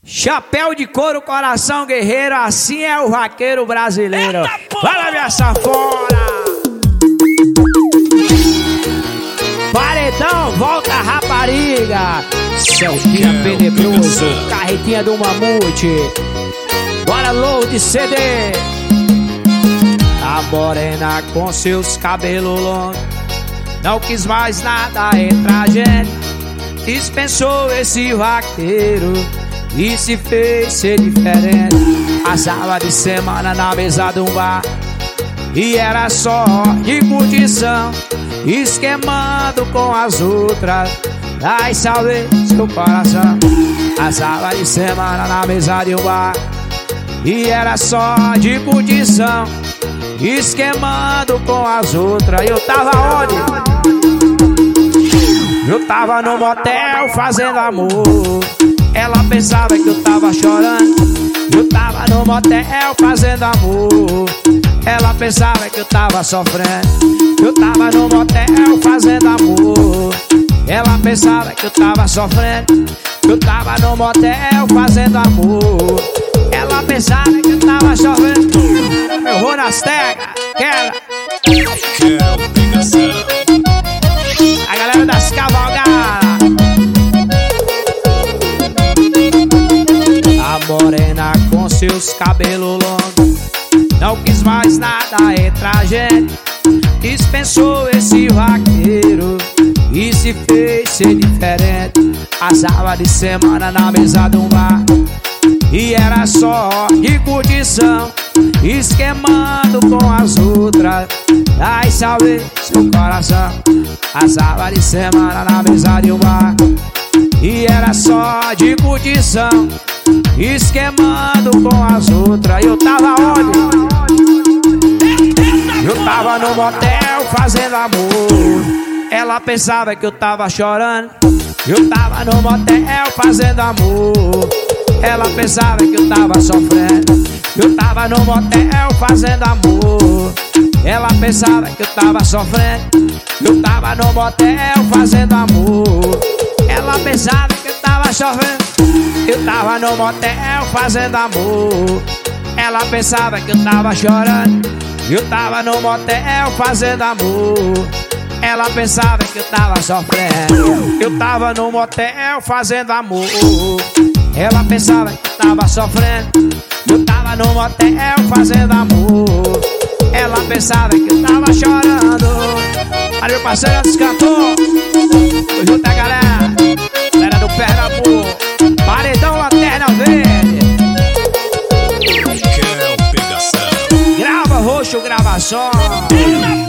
Chapéu de couro, coração guerreiro, assim é o vaqueiro brasileiro. Fala, minha sanfona! Paredão, volta rapariga. Celtinha tenebroso, carretinha do mamute. Bora load CD. A morena com seus cabelos longos não quis mais nada entre a gente. Dispensou esse vaqueiro e se fez ser diferente. Passava de semana na mesa de um bar e era só de curtição, esquemando com as outras. Ai, salve seu coração. Passava de semana na mesa de um bar e era só de curtição, esquemando com as outras. Eu tava onde? Eu tava no motel fazendo amor. Ela pensava que eu tava chorando. Eu tava no motel fazendo amor. Ela pensava que eu tava sofrendo. Eu tava no motel fazendo amor. Ela pensava que eu tava sofrendo. Eu tava no motel fazendo amor. Ela pensava que eu tava sofrendo. Eu vou nas tecas, quebra. A galera das cavalgadas. A morena com seus cabelos longos não quis mais nada entre a gente. Dispensou esse vaqueiro e se fez ser diferente. Passava de semana na mesa de um bar e era só de curtição, esquemando com as outras. Ai, salve seu coração. Passava de semana na mesa de um bar e era só de curtição, esquemando com as outras. Eu tava onde? Eu tava no motel fazendo amor. Ela pensava que eu tava chorando. Eu tava no motel fazendo amor. Ela pensava que eu tava sofrendo. Eu tava no motel fazendo amor. Ela pensava que eu tava sofrendo. Eu tava no motel fazendo amor. Ela pensava que eu tava sofrendo. Eu tava no motel fazendo amor. Ela pensava que eu tava chorando. Eu tava no motel fazendo amor. Ela pensava que eu tava sofrendo. Eu tava no motel fazendo amor. Ela pensava que eu tava sofrendo. Eu tava no motel fazendo amor. Ela pensava que eu tava chorando. Valeu, parceiro dos cantores. Tô junto a galera. Galera do Pernambuco. Paredão Lanterna Verde. Grava roxo, grava só.